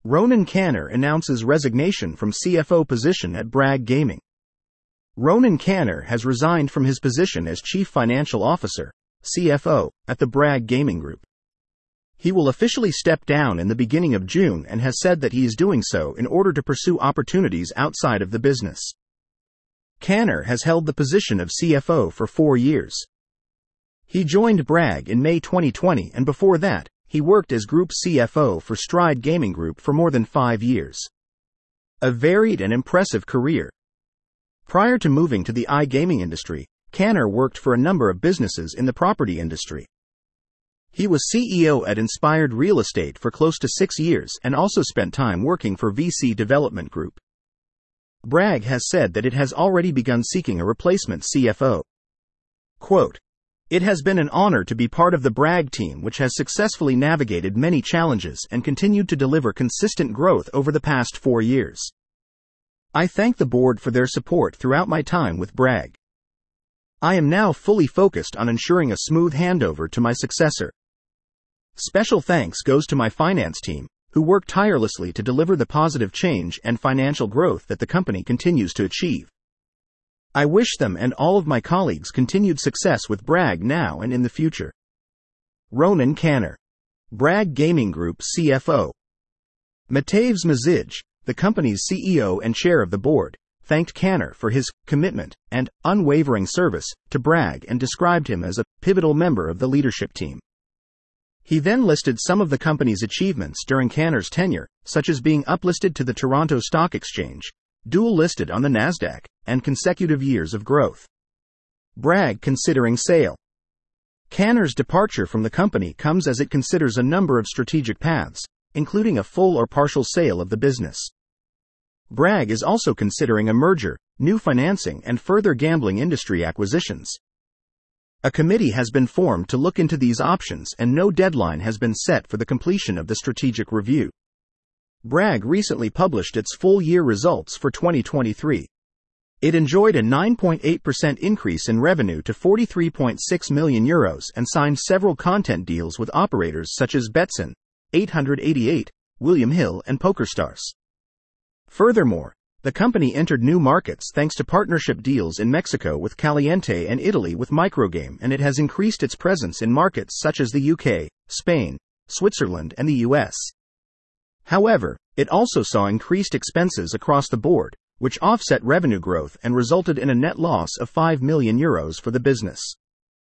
Ronan Canner announces resignation from CFO position at Bragg Gaming. Ronan Canner has resigned from his position as Chief Financial Officer, CFO, at the Bragg Gaming Group. He will officially step down in the beginning of June and has said that he is doing so in order to pursue opportunities outside of the business. Canner has held the position of CFO for 4 years. He joined Bragg in May 2020, and before that, he worked as Group CFO for Stride Gaming Group for more than 5 years. A varied and impressive career. Prior to moving to the iGaming industry, Canner worked for a number of businesses in the property industry. He was CEO at Inspired Real Estate for close to 6 years and also spent time working for VC Development Group. Bragg has said that it has already begun seeking a replacement CFO. Quote, "It has been an honor to be part of the Bragg team, which has successfully navigated many challenges and continued to deliver consistent growth over the past 4 years. I thank the board for their support throughout my time with Bragg. I am now fully focused on ensuring a smooth handover to my successor. Special thanks goes to my finance team, who work tirelessly to deliver the positive change and financial growth that the company continues to achieve. I wish them and all of my colleagues continued success with Bragg now and in the future." Ronan Canner, Bragg Gaming Group CFO. Matevž Mazij, the company's CEO and chair of the board, thanked Canner for his commitment and unwavering service to Bragg and described him as a pivotal member of the leadership team. He then listed some of the company's achievements during Canner's tenure, such as being uplisted to the Toronto Stock Exchange, dual-listed on the Nasdaq, and consecutive years of growth. Bragg considering sale. Canner's departure from the company comes as it considers a number of strategic paths, including a full or partial sale of the business. Bragg is also considering a merger, new financing, and further gambling industry acquisitions. A committee has been formed to look into these options, and no deadline has been set for the completion of the strategic review. Bragg recently published its full-year results for 2023. It enjoyed a 9.8% increase in revenue to €43.6 million and signed several content deals with operators such as Betson, 888, William Hill, and PokerStars. Furthermore, the company entered new markets thanks to partnership deals in Mexico with Caliente and Italy with Microgame, and it has increased its presence in markets such as the UK, Spain, Switzerland, and the US. However, it also saw increased expenses across the board, which offset revenue growth and resulted in a net loss of €5 million for the business.